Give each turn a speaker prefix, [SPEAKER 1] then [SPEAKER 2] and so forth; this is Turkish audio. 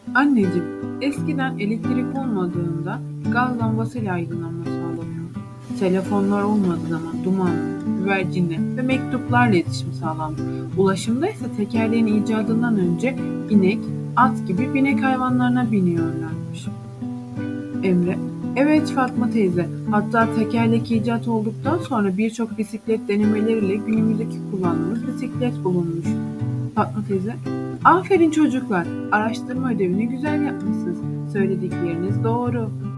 [SPEAKER 1] Anneciğim, eskiden elektrik olmadığında gaz lambasıyla aydınlanma sağlanıyordu. Telefonlar olmadığı zaman dumanla, güvercinle ve mektuplarla iletişim sağlandı. Ulaşımda ise tekerleğin icadından önce inek, at gibi binek hayvanlarına biniyorlarmış. Emre, evet Fatma teyze, hatta tekerlek icat olduktan sonra birçok bisiklet denemeleriyle günümüzdeki kullandığımız bisiklet bulunmuş. Fatma teyze, aferin çocuklar, araştırma ödevini güzel yapmışsınız. Söyledikleriniz doğru.